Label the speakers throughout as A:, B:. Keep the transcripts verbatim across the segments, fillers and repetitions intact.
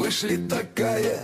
A: Вышли такая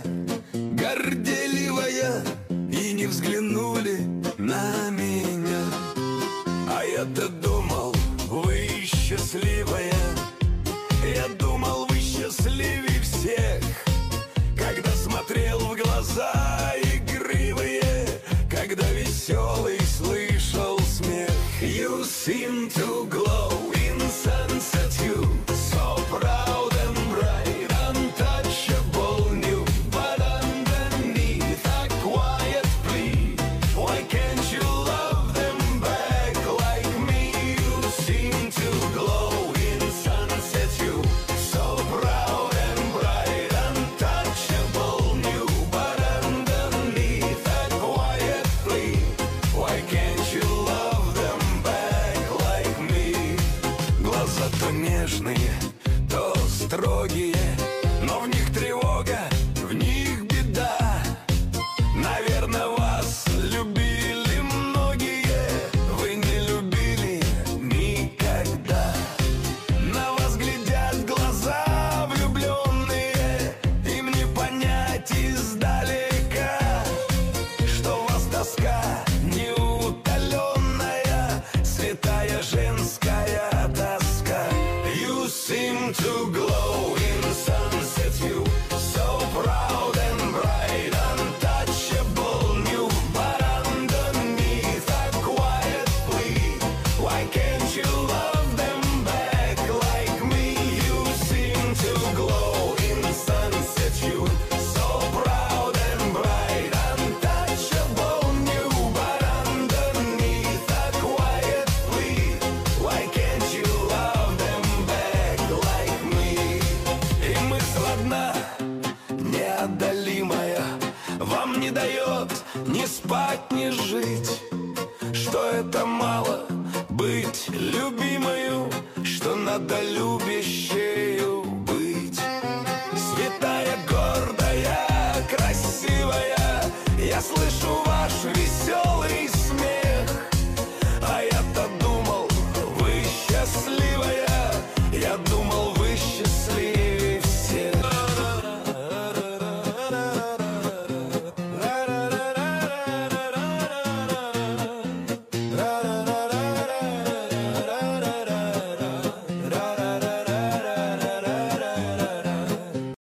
A: горделивая и не взглянули на меня. А я-то думал, вы счастливая, я думал, вы счастливее всех, когда смотрел в глаза игривые, когда веселый слышал смех. You seem to glow in sunset, you so proud and bright, untouchable new, but underneath a quiet plea. Why can't you love them back like me? You seem to glow in sunset, you so proud and bright, untouchable new, but underneath a quiet plea. Why can't you love them back like me? Глаза то нежные, то строгие, но в них тревога, в них беда. Наверное, вас любили многие, вы не любили никогда. На вас глядят глаза влюбленные, им не понять издалека, что у вас тоска неутоленная, святая женская тоска. You seem to glow in sunset, you so proud and bright, untouchable new, but underneath a quiet plea. Why can't you love them back like me? You seem to glow in sunset, you so proud and bright, untouchable new, but underneath a quiet plea. Why can't you love them back like me? И мысль одна, неодолимая, вам не дает ни спать, ни жить, что это мало быть любимою, что надо любящей